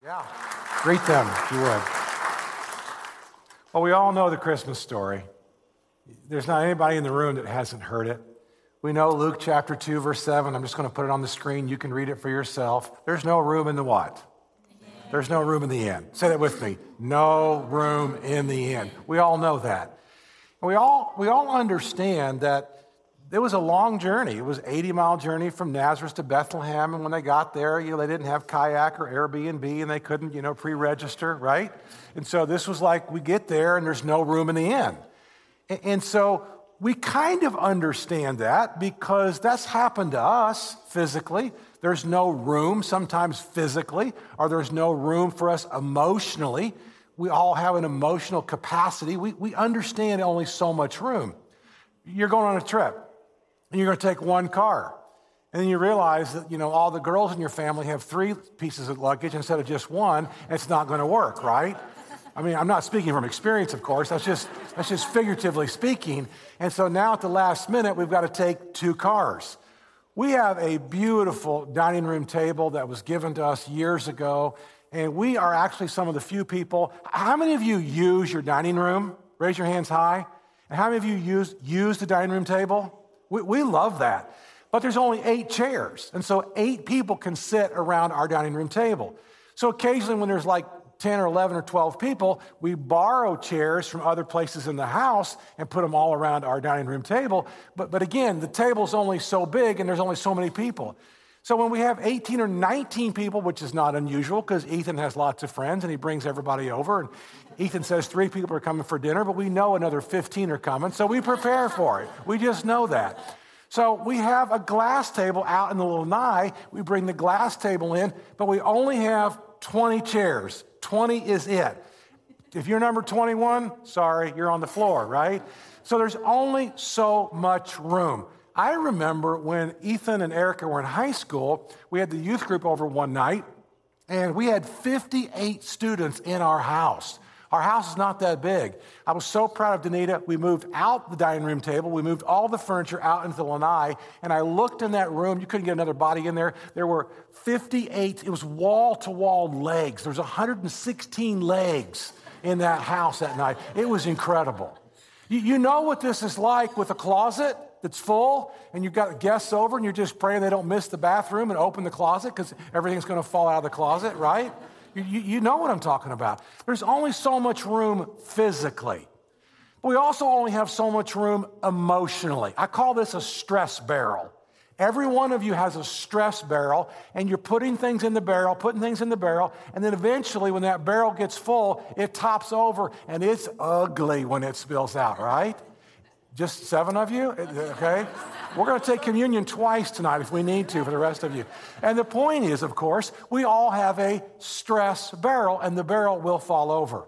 Yeah, greet them if you would. Well, we all know the Christmas story. There's not anybody in the room that hasn't heard it. We know Luke chapter 2, verse 7. I'm just going to put it on the screen. You can read it for yourself. There's no room in the what? There's no room in the inn. Say that with me. No room in the inn. We all know that. And we all understand that it was a long journey. It was an 80-mile journey from Nazareth to Bethlehem. And when they got there, they didn't have kayak or Airbnb, and they couldn't, pre-register, right? And so this was like, we get there and there's no room in the inn. And so we kind of understand that because that's happened to us physically. There's no room, sometimes physically, or there's no room for us emotionally. We all have an emotional capacity. We understand only so much room. You're going on a trip, and you're going to take one car. And then you realize that, all the girls in your family have 3 pieces of luggage instead of just one, and it's not going to work, right? I mean, I'm not speaking from experience, of course. That's just figuratively speaking. And so now at the last minute, we've got to take 2 cars. We have a beautiful dining room table that was given to us years ago, and we are actually some of the few people. How many of you use your dining room? Raise your hands high. And how many of you use the dining room table? We love that. But there's only 8 chairs, and so 8 people can sit around our dining room table. So occasionally when there's like 10 or 11 or 12 people, we borrow chairs from other places in the house and put them all around our dining room table. But again, the table's only so big and there's only so many people. So when we have 18 or 19 people, which is not unusual because Ethan has lots of friends and he brings everybody over. And Ethan says 3 people are coming for dinner, but we know another 15 are coming, so we prepare for it. We just know that. So we have a glass table out in the lanai. We bring the glass table in, but we only have 20 chairs. 20 is it. If you're number 21, sorry, you're on the floor, right? So there's only so much room. I remember when Ethan and Erica were in high school, we had the youth group over one night, and we had 58 students in our house. Our house is not that big. I was so proud of Danita. We moved out the dining room table. We moved all the furniture out into the lanai, and I looked in that room. You couldn't get another body in there. There were 58. It was wall-to-wall legs. There was 116 legs in that house that night. It was incredible. You know what this is like with a closet that's full, and you've got guests over, and you're just praying they don't miss the bathroom and open the closet because everything's going to fall out of the closet, right? You know what I'm talking about. There's only so much room physically. But we also only have so much room emotionally. I call this a stress barrel. Every one of you has a stress barrel, and you're putting things in the barrel, and then eventually when that barrel gets full, it tops over, and it's ugly when it spills out, right? Just 7 of you? Okay. We're going to take communion twice tonight if we need to for the rest of you. And the point is, of course, we all have a stress barrel, and the barrel will fall over.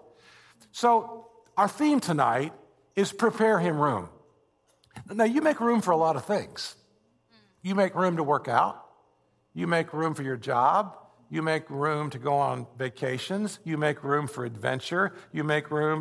So our theme tonight is prepare him room. Now, you make room for a lot of things. You make room to work out. You make room for your job. You make room to go on vacations. You make room for adventure. You make room.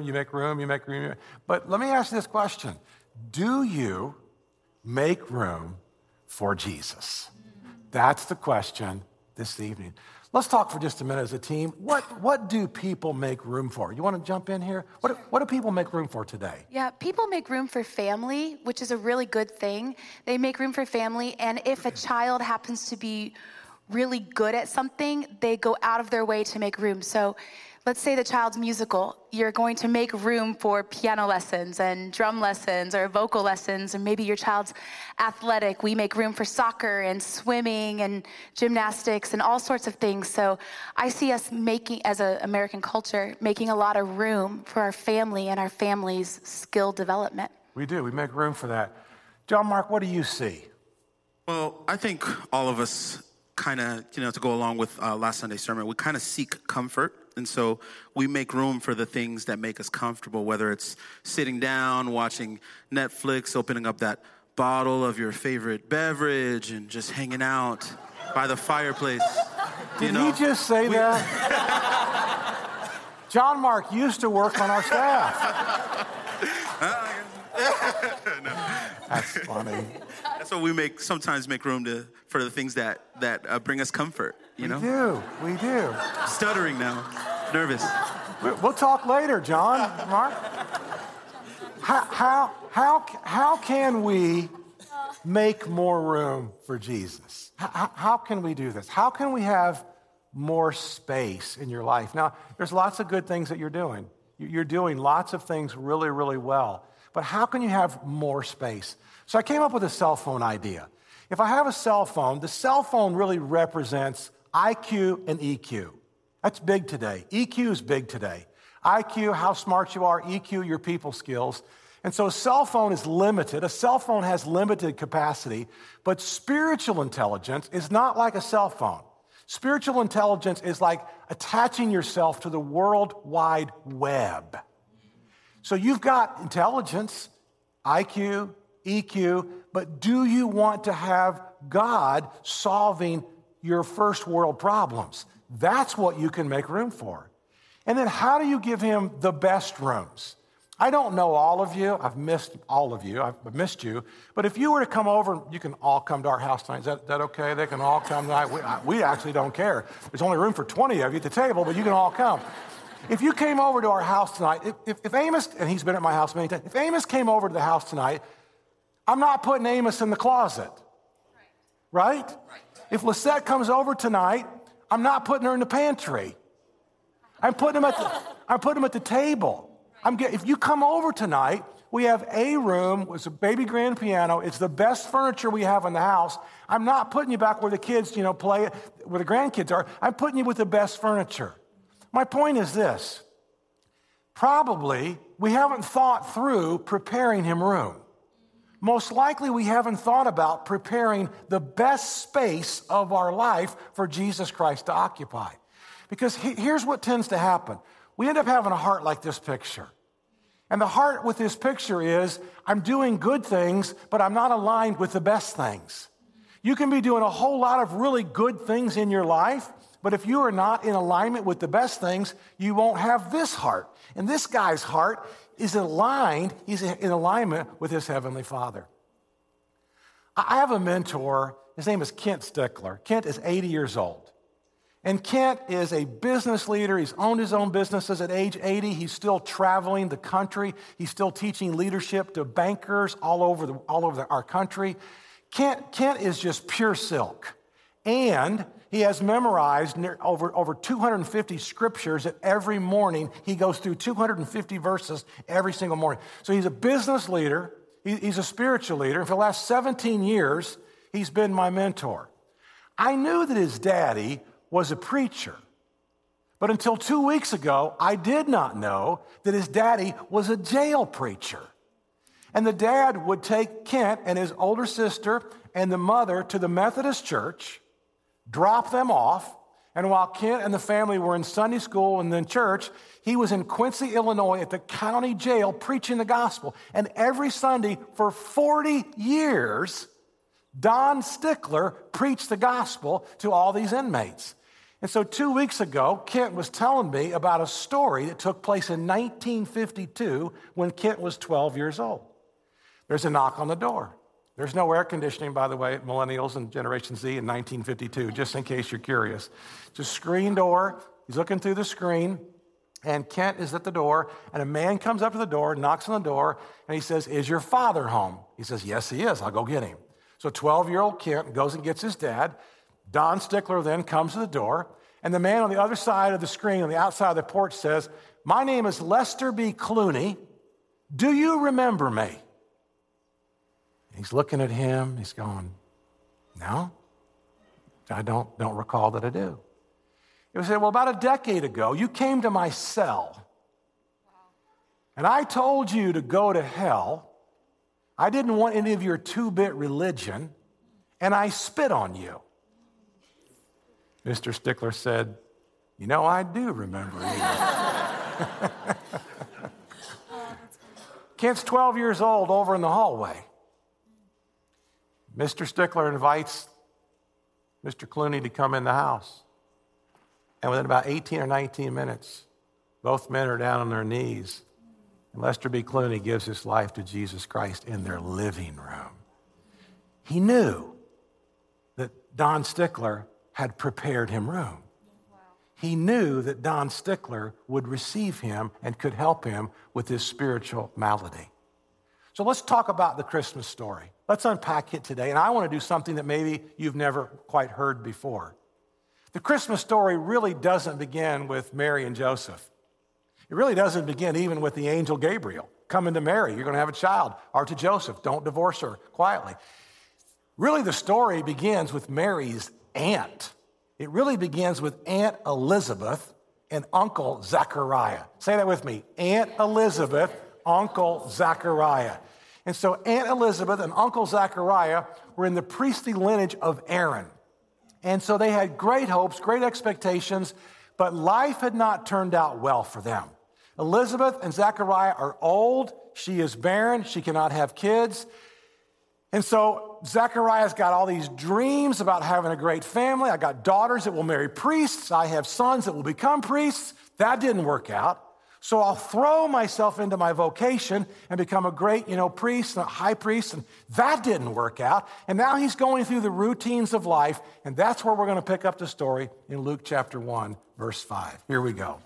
But let me ask you this question. Do you make room for Jesus? That's the question this evening. Let's talk for just a minute as a team. What do people make room for? You want to jump in here? What do people make room for today? Yeah, people make room for family, which is a really good thing. They make room for family, and if a child happens to be really good at something, they go out of their way to make room. So let's say the child's musical. You're going to make room for piano lessons and drum lessons or vocal lessons, or maybe your child's athletic. We make room for soccer and swimming and gymnastics and all sorts of things. So I see us making, as an American culture, making a lot of room for our family and our family's skill development. We do. We make room for that. John Mark, what do you see? Well, I think all of us kind of, to go along with last Sunday's sermon, we kind of seek comfort. And so we make room for the things that make us comfortable, whether it's sitting down, watching Netflix, opening up that bottle of your favorite beverage and just hanging out by the fireplace. Did he just say that? John Mark used to work on our staff. That's funny. That's what we sometimes make room for the things that bring us comfort, you know? We do. Stuttering now, nervous. We'll talk later, John, Mark. How can we make more room for Jesus? How can we do this? How can we have more space in your life? Now, there's lots of good things that you're doing. You're doing lots of things really, really well. But how can you have more space? So I came up with a cell phone idea. If I have a cell phone, the cell phone really represents IQ and EQ. That's big today. EQ is big today. IQ, how smart you are. EQ, your people skills. And so a cell phone is limited. A cell phone has limited capacity. But spiritual intelligence is not like a cell phone. Spiritual intelligence is like attaching yourself to the World Wide Web. So you've got intelligence, IQ, EQ, but do you want to have God solving your first world problems? That's what you can make room for. And then how do you give him the best rooms? I don't know all of you. I've missed all of you. I've missed you. But if you were to come over, you can all come to our house tonight. Is that okay? They can all come tonight. We actually don't care. There's only room for 20 of you at the table, but you can all come. If you came over to our house tonight, if Amos, and he's been at my house many times, if Amos came over to the house tonight, I'm not putting Amos in the closet, right? If Lisette comes over tonight, I'm not putting her in the pantry. I'm putting him at the table. If you come over tonight, we have a room with a baby grand piano. It's the best furniture we have in the house. I'm not putting you back where the kids, play, where the grandkids are. I'm putting you with the best furniture. My point is this. Probably we haven't thought through preparing him room. Most likely we haven't thought about preparing the best space of our life for Jesus Christ to occupy. Because here's what tends to happen. We end up having a heart like this picture. And the heart with this picture is, I'm doing good things, but I'm not aligned with the best things. You can be doing a whole lot of really good things in your life, but if you are not in alignment with the best things, you won't have this heart. And this guy's heart is aligned, he's in alignment with his Heavenly Father. I have a mentor, his name is Kent Stickler. Kent is 80 years old. And Kent is a business leader. He's owned his own businesses at age 80. He's still traveling the country. He's still teaching leadership to bankers all over our country. Kent is just pure silk. And he has memorized over 250 scriptures that every morning he goes through 250 verses every single morning. So he's a business leader. He's a spiritual leader. And for the last 17 years, he's been my mentor. I knew that his daddy was a preacher. But until 2 weeks ago, I did not know that his daddy was a jail preacher. And the dad would take Kent and his older sister and the mother to the Methodist church, drop them off, and while Kent and the family were in Sunday school and then church, he was in Quincy, Illinois at the county jail preaching the gospel. And every Sunday for 40 years, Don Stickler preached the gospel to all these inmates. And so 2 weeks ago, Kent was telling me about a story that took place in 1952 when Kent was 12 years old. There's a knock on the door. There's no air conditioning, by the way, at Millennials and Generation Z in 1952, just in case you're curious. It's a screen door. He's looking through the screen, and Kent is at the door, and a man comes up to the door, knocks on the door, and he says, "Is your father home?" He says, "Yes, he is. I'll go get him." So 12-year-old Kent goes and gets his dad. Don Stickler then comes to the door, and the man on the other side of the screen, on the outside of the porch says, "My name is Lester B. Clooney. Do you remember me?" He's looking at him. He's going, "No, I don't recall that I do." He said, "Well, about a decade ago, you came to my cell, and I told you to go to hell. I didn't want any of your two-bit religion, and I spit on you." Mr. Stickler said, "You know, I do remember you." Kent's 12 years old over in the hallway. Mr. Stickler invites Mr. Clooney to come in the house. And within about 18 or 19 minutes, both men are down on their knees. And Lester B. Clooney gives his life to Jesus Christ in their living room. He knew that Don Stickler had prepared him room. He knew that Don Stickler would receive him and could help him with his spiritual malady. So let's talk about the Christmas story. Let's unpack it today. And I want to do something that maybe you've never quite heard before. The Christmas story really doesn't begin with Mary and Joseph. It really doesn't begin even with the angel Gabriel coming to Mary. You're going to have a child. Or to Joseph, don't divorce her quietly. Really, the story begins with Mary's aunt. It really begins with Aunt Elizabeth and Uncle Zechariah. Say that with me. Aunt Elizabeth, Uncle Zechariah. And so Aunt Elizabeth and Uncle Zechariah were in the priestly lineage of Aaron. And so they had great hopes, great expectations, but life had not turned out well for them. Elizabeth and Zechariah are old. She is barren. She cannot have kids. And so Zechariah's got all these dreams about having a great family. I got daughters that will marry priests. I have sons that will become priests. That didn't work out. So I'll throw myself into my vocation and become a great, priest, and a high priest. And that didn't work out. And now he's going through the routines of life. And that's where we're going to pick up the story in Luke chapter 1, verse 5. Here we go.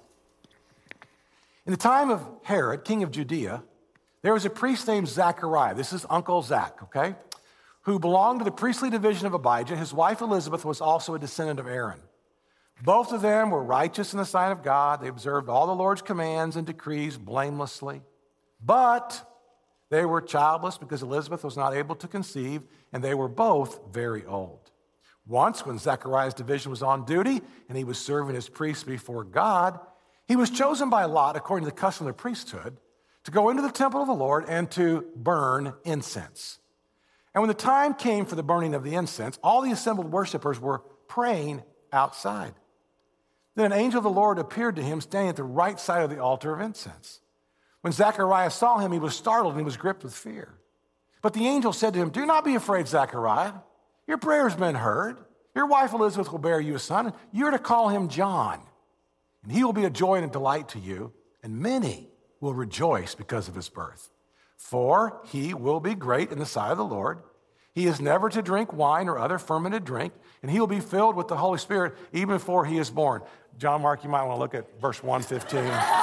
In the time of Herod, king of Judea, there was a priest named Zechariah. This is Uncle Zach, okay? Who belonged to the priestly division of Abijah. His wife Elizabeth was also a descendant of Aaron. Both of them were righteous in the sight of God. They observed all the Lord's commands and decrees blamelessly. But they were childless because Elizabeth was not able to conceive, and they were both very old. Once, when Zechariah's division was on duty and he was serving as priest before God, he was chosen by Lot, according to the custom of the priesthood, to go into the temple of the Lord and to burn incense. And when the time came for the burning of the incense, all the assembled worshipers were praying outside. Then an angel of the Lord appeared to him standing at the right side of the altar of incense. When Zechariah saw him, he was startled and he was gripped with fear. But the angel said to him, "Do not be afraid, Zechariah. Your prayer's been heard. Your wife Elizabeth will bear you a son, and you're to call him John. And he will be a joy and a delight to you, and many will rejoice because of his birth. For he will be great in the sight of the Lord. He is never to drink wine or other fermented drink, and he will be filled with the Holy Spirit even before he is born." John Mark, you might want to look at verse 115.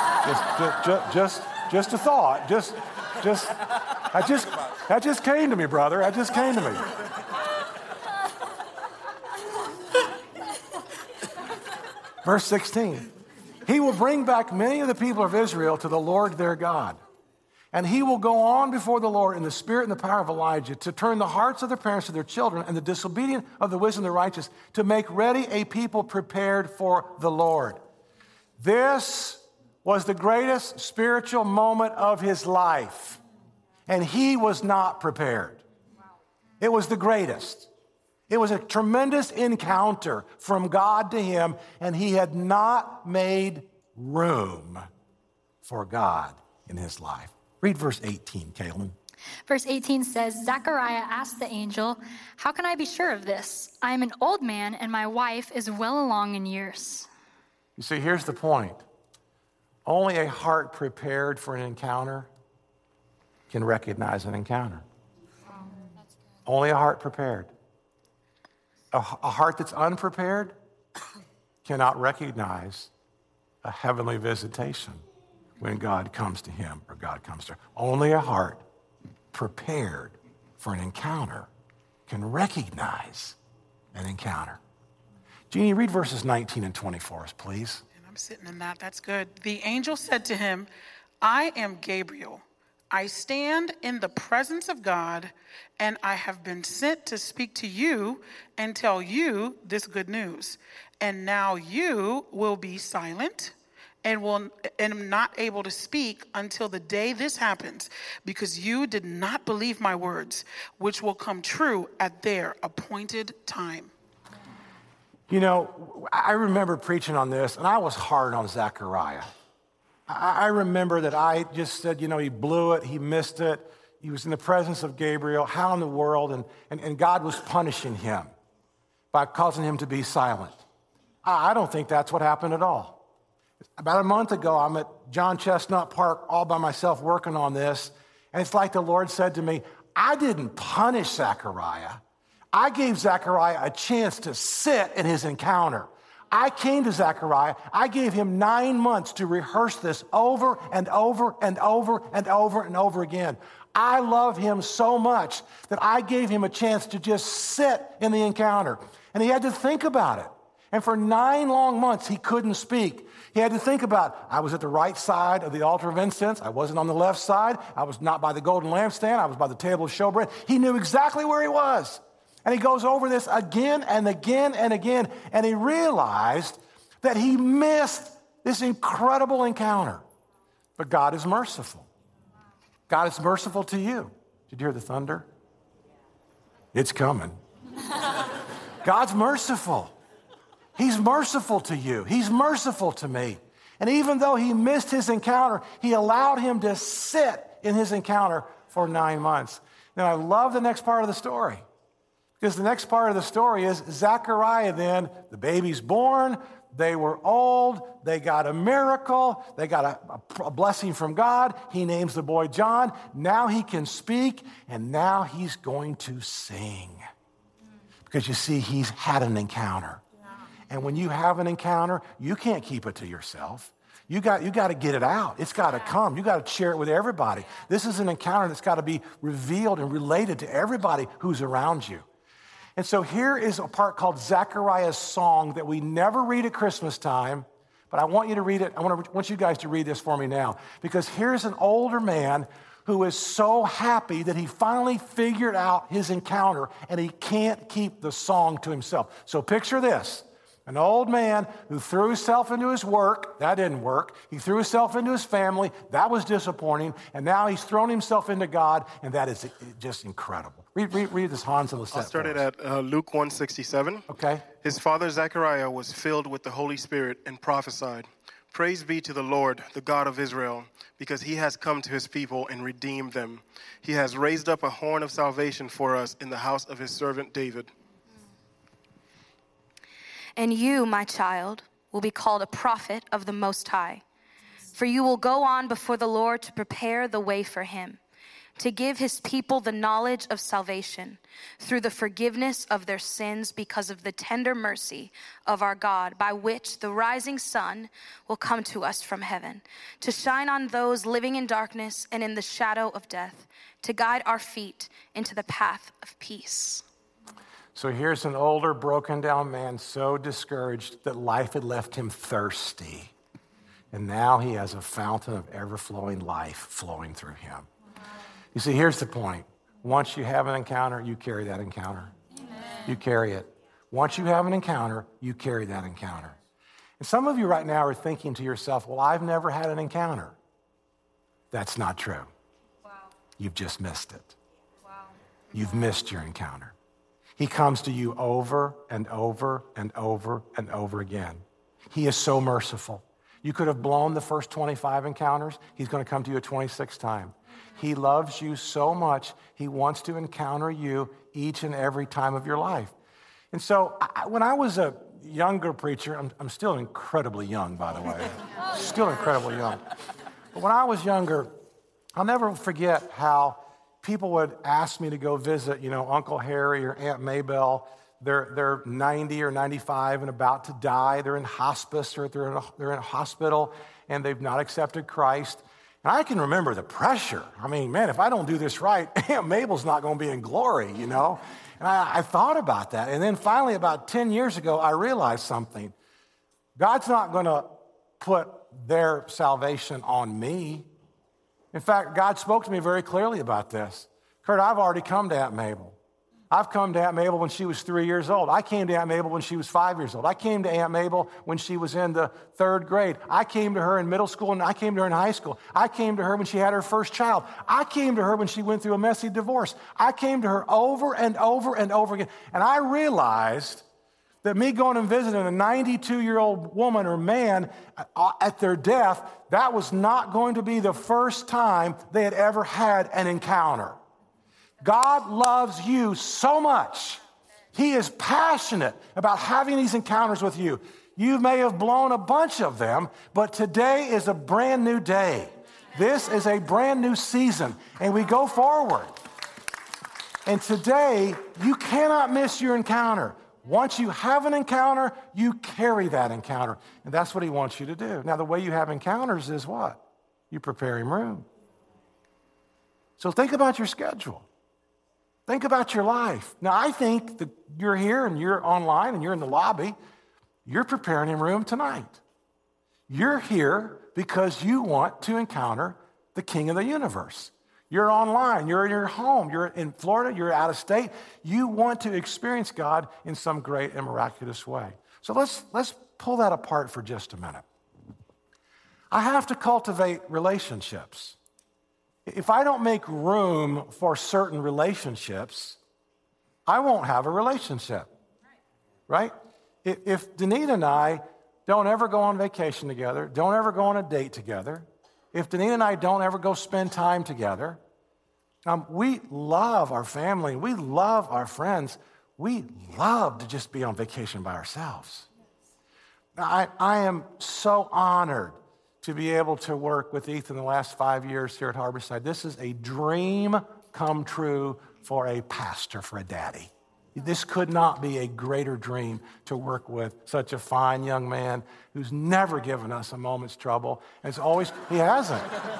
Just a thought. That just came to me, brother. That just came to me. Verse 16. He will bring back many of the people of Israel to the Lord their God. And he will go on before the Lord in the spirit and the power of Elijah to turn the hearts of their parents to their children and the disobedient of the wisdom of the righteous, to make ready a people prepared for the Lord. This was the greatest spiritual moment of his life. And he was not prepared. It was the greatest. It was a tremendous encounter from God to him, and he had not made room for God in his life. Read verse 18, Kaylin. Verse 18 says, Zechariah asked the angel, "How can I be sure of this? I am an old man, and my wife is well along in years." You see, here's the point. Only a heart prepared for an encounter can recognize an encounter. Only a heart prepared. A heart that's unprepared cannot recognize a heavenly visitation when God comes to him or God comes to her. Only a heart prepared for an encounter can recognize an encounter. Jeannie, read verses 19 and 20 for us, please. And I'm sitting in that. That's good. The angel said to him, "I am Gabriel. I stand in the presence of God, and I have been sent to speak to you and tell you this good news. And now you will be silent and am not able to speak until the day this happens, because you did not believe my words, which will come true at their appointed time." You know, I remember preaching on this, and I was hard on Zechariah. I remember that I just said, he blew it, he missed it. He was in the presence of Gabriel. How in the world? And God was punishing him by causing him to be silent. I don't think that's what happened at all. About a month ago, I'm at John Chestnut Park all by myself working on this, and it's like the Lord said to me, I didn't punish Zechariah. I gave Zechariah a chance to sit in his encounter. I came to Zechariah. I gave him 9 months to rehearse this over and over and over and over and over again. I love him so much that I gave him a chance to just sit in the encounter. And he had to think about it. And for 9 long months, he couldn't speak. He had to think about, I was at the right side of the altar of incense. I wasn't on the left side. I was not by the golden lampstand. I was by the table of showbread. He knew exactly where he was. And he goes over this again and again and again. And he realized that he missed this incredible encounter. But God is merciful. God is merciful to you. Did you hear the thunder? It's coming. God's merciful. He's merciful to you. He's merciful to me. And even though he missed his encounter, he allowed him to sit in his encounter for 9 months. Now, I love the next part of the story. Because the next part of the story is Zechariah then, the baby's born, they were old, they got a miracle, they got a blessing from God. He names the boy John. Now he can speak, and now he's going to sing. Because you see, he's had an encounter. And when you have an encounter, you can't keep it to yourself. You got to get it out. It's got to come. You got to share it with everybody. This is an encounter that's got to be revealed and related to everybody who's around you. And so here is a part called Zechariah's Song that we never read at Christmas time, but I want you to read it. I want you guys to read this for me now, because here's an older man who is so happy that he finally figured out his encounter, and he can't keep the song to himself. So picture this. An old man who threw himself into his work. That didn't work. He threw himself into his family. That was disappointing. And now he's thrown himself into God, and that is just incredible. Read this, Hans, and let's I'll start it at Luke 1:67. Okay. His father Zechariah was filled with the Holy Spirit and prophesied, "Praise be to the Lord, the God of Israel, because he has come to his people and redeemed them. He has raised up a horn of salvation for us in the house of his servant David." And you, my child, will be called a prophet of the Most High. For you will go on before the Lord to prepare the way for him, to give his people the knowledge of salvation through the forgiveness of their sins because of the tender mercy of our God, by which the rising sun will come to us from heaven, to shine on those living in darkness and in the shadow of death, to guide our feet into the path of peace. So here's an older, broken down man so discouraged that life had left him thirsty. And now he has a fountain of ever-flowing life flowing through him. You see, here's the point. Once you have an encounter, you carry that encounter. Amen. You carry it. Once you have an encounter, you carry that encounter. And some of you right now are thinking to yourself, well, I've never had an encounter. That's not true. Wow. You've just missed it. Wow. You've missed your encounter. He comes to you over and over and over and over again. He is so merciful. You could have blown the first 25 encounters. He's going to come to you a 26th time. He loves you so much, he wants to encounter you each and every time of your life. And so when I was a younger preacher, I'm still incredibly young, by the way. Still incredibly young. But when I was younger, I'll never forget how people would ask me to go visit, Uncle Harry or Aunt Maybelle. They're 90 or 95 and about to die. They're in hospice or they're in a hospital and they've not accepted Christ. And I can remember the pressure. I mean, man, if I don't do this right, Aunt Mabel's not going to be in glory, And I thought about that. And then finally, about 10 years ago, I realized something. God's not going to put their salvation on me. In fact, God spoke to me very clearly about this. Kurt, I've already come to Aunt Mabel. I've come to Aunt Mabel when she was 3 years old. I came to Aunt Mabel when she was 5 years old. I came to Aunt Mabel when she was in the 3rd grade. I came to her in middle school, and I came to her in high school. I came to her when she had her first child. I came to her when she went through a messy divorce. I came to her over and over and over again. And I realized that me going and visiting a 92-year-old woman or man at their death, that was not going to be the first time they had ever had an encounter. God loves you so much. He is passionate about having these encounters with you. You may have blown a bunch of them, but today is a brand new day. This is a brand new season, and we go forward. And today, you cannot miss your encounter. Once you have an encounter, you carry that encounter. And that's what he wants you to do. Now, the way you have encounters is what? You prepare him room. So think about your schedule. Think about your life. Now, I think that you're here and you're online and you're in the lobby. You're preparing him room tonight. You're here because you want to encounter the King of the universe. You're online, you're in your home, you're in Florida, you're out of state. You want to experience God in some great and miraculous way. So let's pull that apart for just a minute. I have to cultivate relationships. If I don't make room for certain relationships, I won't have a relationship, right? If Danita and I don't ever go on vacation together, don't ever go on a date together, if Danita and I don't ever go spend time together, we love our family, we love our friends, we love to just be on vacation by ourselves. I am so honored to be able to work with Ethan the last 5 years here at Harborside. This is a dream come true for a pastor, for a daddy. This could not be a greater dream to work with such a fine young man who's never given us a moment's trouble. And it's always, he hasn't.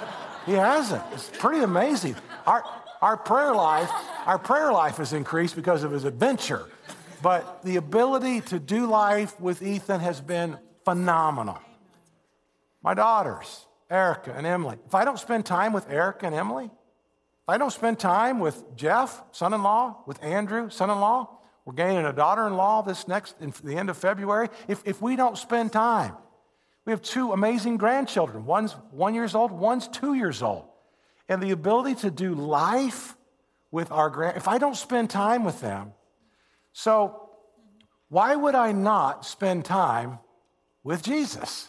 It's pretty amazing. Our prayer life has increased because of his adventure. But the ability to do life with Ethan has been phenomenal. My daughters, Erica and Emily. If I don't spend time with Erica and Emily, if I don't spend time with Jeff, son-in-law, with Andrew, son-in-law, we're gaining a daughter-in-law in the end of February. If we don't spend time, we have 2 amazing grandchildren. One's 1 year old, one's 2 years old. And the ability to do life with if I don't spend time with them, so why would I not spend time with Jesus?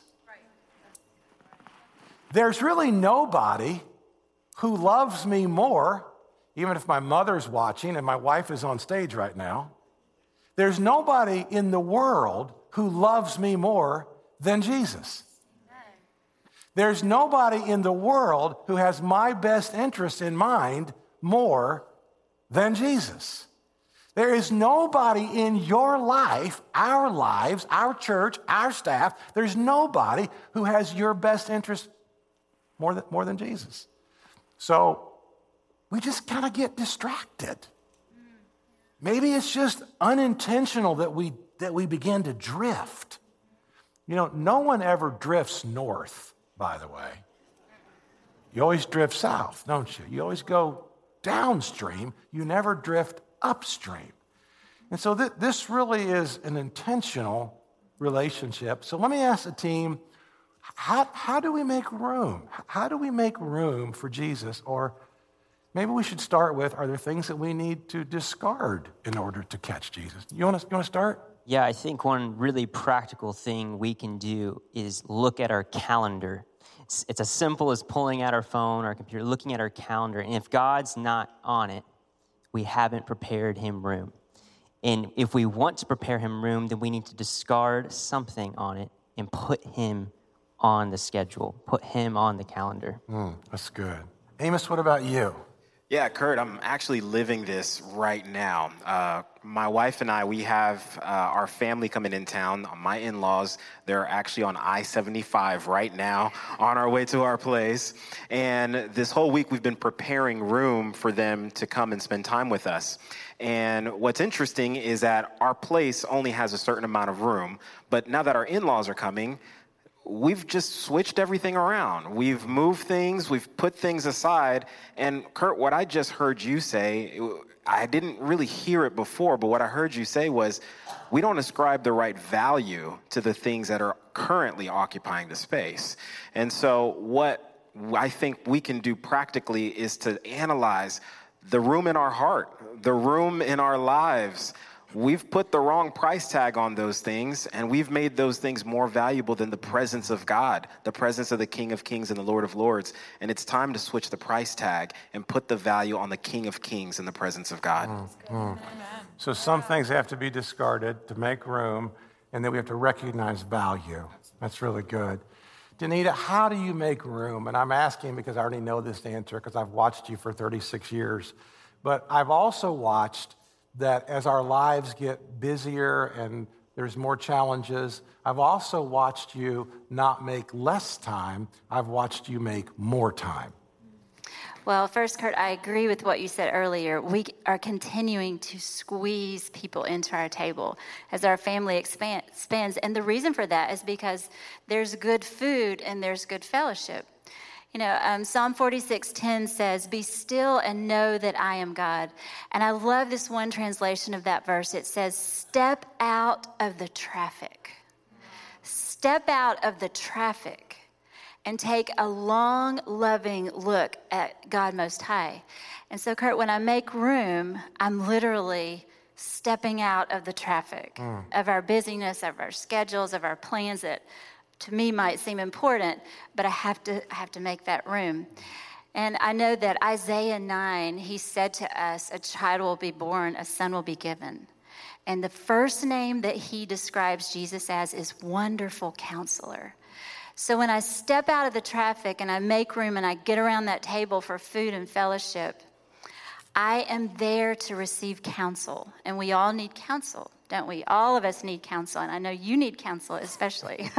There's really nobody who loves me more, even if my mother's watching and my wife is on stage right now. There's nobody in the world who loves me more than Jesus. There's nobody in the world who has my best interest in mind more than Jesus. There is nobody in your life, our lives, our church, our staff, there's nobody who has your best interest more than Jesus. So we just kind of get distracted. Maybe it's just unintentional that we begin to drift. You know, no one ever drifts north, by the way. You always drift south, don't you? You always go downstream. You never drift upstream. And so this really is an intentional relationship. So let me ask the team, how do we make room? How do we make room for Jesus? Or maybe we should start with, are there things that we need to discard in order to catch Jesus? You want to start? Yeah, I think one really practical thing we can do is look at our calendar. It's as simple as pulling out our phone, our computer, looking at our calendar. And if God's not on it, we haven't prepared him room. And if we want to prepare him room, then we need to discard something on it and put him on the schedule, put him on the calendar. That's good. Amos, what about you? Yeah, Kurt, I'm actually living this right now. My wife and I, we have our family coming in town. My in-laws, they're actually on I-75 right now on our way to our place. And this whole week we've been preparing room for them to come and spend time with us. And what's interesting is that our place only has a certain amount of room. But now that our in-laws are coming, we've just switched everything around. We've moved things, we've put things aside. And Kurt, what I just heard you say, I didn't really hear it before, but what I heard you say was, we don't ascribe the right value to the things that are currently occupying the space. And so what I think we can do practically is to analyze the room in our heart, the room in our lives. We've put the wrong price tag on those things, and we've made those things more valuable than the presence of God, the presence of the King of Kings and the Lord of Lords. And it's time to switch the price tag and put the value on the King of Kings and the presence of God. So some things have to be discarded to make room. and that we have to recognize value. That's really good. Danita, how do you make room? And I'm asking because I already know this answer because I've watched you for 36 years. But I've also watched that as our lives get busier and there's more challenges, I've also watched you not make less time. I've watched you make more time. Well, first, Kurt, I agree with what you said earlier. We are continuing to squeeze people into our table as our family expands. And the reason for that is because there's good food and there's good fellowship. You know, Psalm 46:10 says, "Be still and know that I am God." And I love this one translation of that verse. It says, "Step out of the traffic. Step out of the traffic and take a long, loving look at God Most High." And so, Kurt, when I make room, I'm literally stepping out of the traffic of our busyness, of our schedules, of our plans that to me might seem important, but I have to make that room. And I know that Isaiah 9, he said to us, "A child will be born, a son will be given." And the first name that he describes Jesus as is Wonderful Counselor. So when I step out of the traffic and I make room and I get around that table for food and fellowship, I am there to receive counsel. And we all need counsel, don't we? All of us need counsel. And I know you need counsel especially.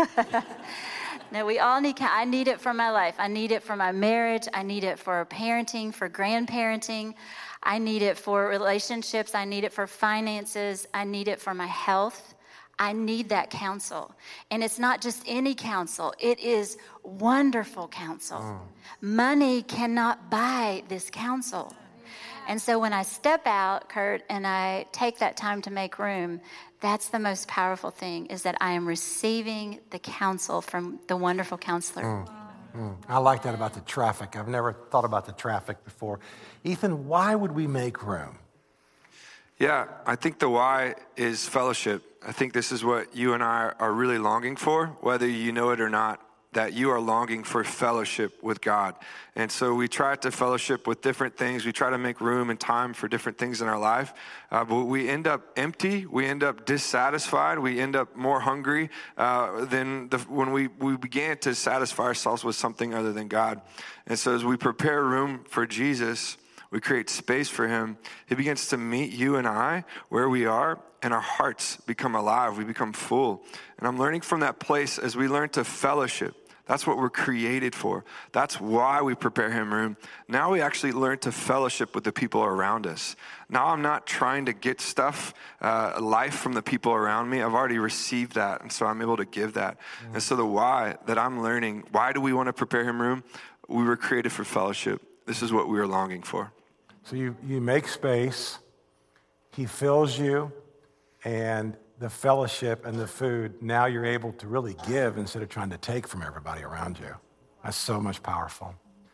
No, we all need I need it for my life. I need it for my marriage. I need it for parenting, for grandparenting. I need it for relationships. I need it for finances. I need it for my health. I need that counsel. And it's not just any counsel. It is wonderful counsel. Money cannot buy this counsel. And so when I step out, Kurt, and I take that time to make room, that's the most powerful thing, is that I am receiving the counsel from the wonderful counselor. I like that about the traffic. I've never thought about the traffic before. Ethan, why would we make room? Yeah, I think the why is fellowship. I think this is what you and I are really longing for, whether you know it or not, that you are longing for fellowship with God. And so we try to fellowship with different things. We try to make room and time for different things in our life. But we end up empty. We end up dissatisfied. We end up more hungry than when we began to satisfy ourselves with something other than God. And so as we prepare room for Jesus, we create space for him. He begins to meet you and I where we are, and our hearts become alive. We become full. And I'm learning from that place as we learn to fellowship. That's what we're created for. That's why we prepare him room. Now we actually learn to fellowship with the people around us. Now I'm not trying to get stuff, life from the people around me. I've already received that, and so I'm able to give that. And so the why that I'm learning, why do we want to prepare him room? We were created for fellowship. This is what we were longing for. So you make space, he fills you, and the fellowship and the food, now you're able to really give instead of trying to take from everybody around you. That's so much powerful.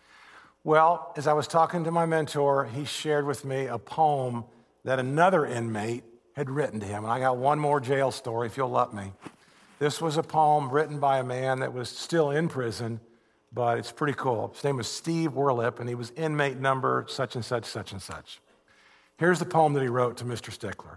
Well, as I was talking to my mentor, he shared with me a poem that another inmate had written to him. And I got one more jail story, if you'll let me. This was a poem written by a man that was still in prison, but it's pretty cool. His name was Steve Werlip, and he was inmate number such and such, such and such. Here's the poem that he wrote to Mr. Stickler.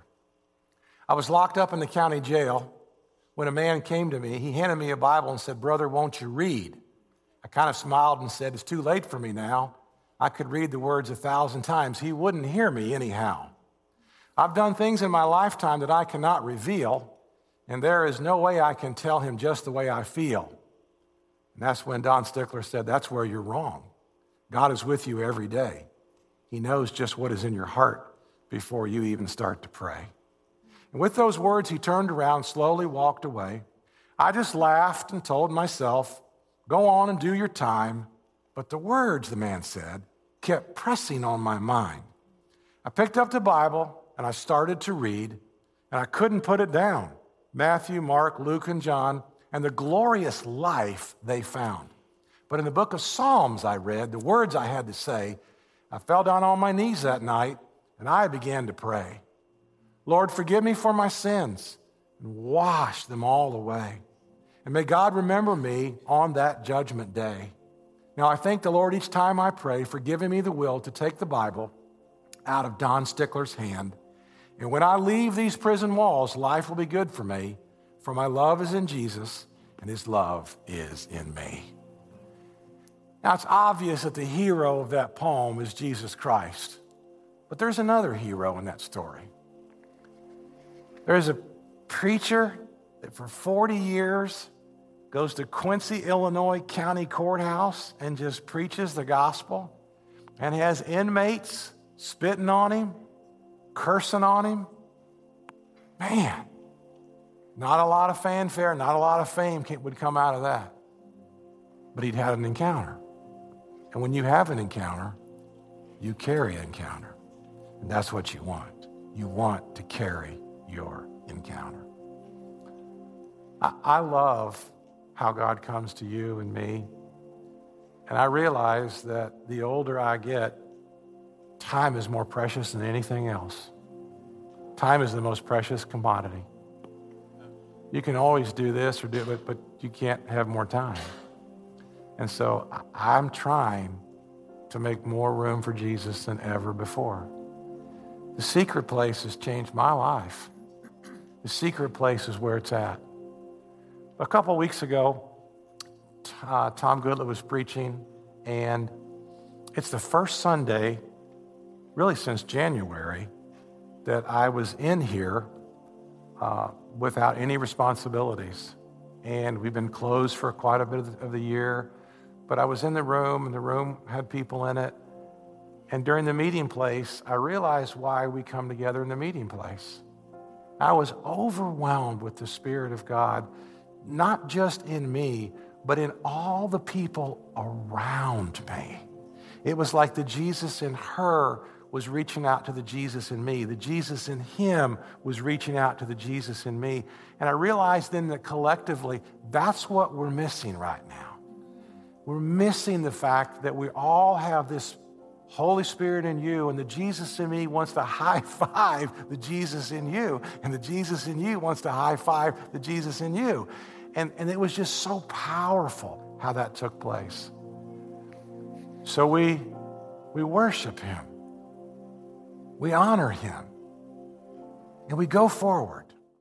I was locked up in the county jail when a man came to me. He handed me a Bible and said, "Brother, won't you read?" I kind of smiled and said, "It's too late for me now. I could read the words 1,000 times. He wouldn't hear me anyhow. I've done things in my lifetime that I cannot reveal, and there is no way I can tell him just the way I feel." And that's when Don Stickler said, "That's where you're wrong. God is with you every day. He knows just what is in your heart before you even start to pray." And with those words, he turned around, slowly walked away. I just laughed and told myself, "Go on and do your time." But the words, the man said, kept pressing on my mind. I picked up the Bible and I started to read, and I couldn't put it down. Matthew, Mark, Luke, and John, and the glorious life they found. But in the book of Psalms I read, the words I had to say, I fell down on my knees that night and I began to pray. Lord, forgive me for my sins and wash them all away. And may God remember me on that judgment day. Now, I thank the Lord each time I pray for giving me the will to take the Bible out of Don Stickler's hand. And when I leave these prison walls, life will be good for me, For my love is in Jesus, and his love is in me. Now, it's obvious that the hero of that poem is Jesus Christ. But there's another hero in that story. There's a preacher that for 40 years goes to Quincy, Illinois County Courthouse and just preaches the gospel and has inmates spitting on him, cursing on him. Man, not a lot of fanfare, not a lot of fame would come out of that. But he'd had an encounter. And when you have an encounter, you carry an encounter. And that's what you want. You want to carry your encounter. I love how God comes to you and me. And I realize that the older I get, time is more precious than anything else. Time is the most precious commodity. You can always do this or do it, but you can't have more time. And so I'm trying to make more room for Jesus than ever before. The secret place has changed my life. The secret place is where it's at. A couple of weeks ago, Tom Goodlett was preaching, and it's the first Sunday, really since January, that I was in here without any responsibilities. And we've been closed for quite a bit of the year, but I was in the room, and the room had people in it. And during the meeting place, I realized why we come together in the meeting place. I was overwhelmed with the Spirit of God, not just in me, but in all the people around me. It was like the Jesus in her was reaching out to the Jesus in me. The Jesus in him was reaching out to the Jesus in me. And I realized then that collectively, that's what we're missing right now. We're missing the fact that we all have this Holy Spirit in you, and the Jesus in me wants to high five the Jesus in you, and the Jesus in you wants to high five the Jesus in you. And it was just so powerful how that took place. So we worship him. We honor him. And we go forward.